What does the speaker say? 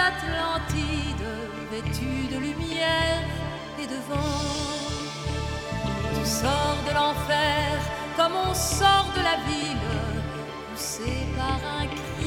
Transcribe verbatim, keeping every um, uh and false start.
l'Atlantide, vêtue de lumière et de vent. Tu sors de l'enfer comme on sort de la ville, poussé par un cri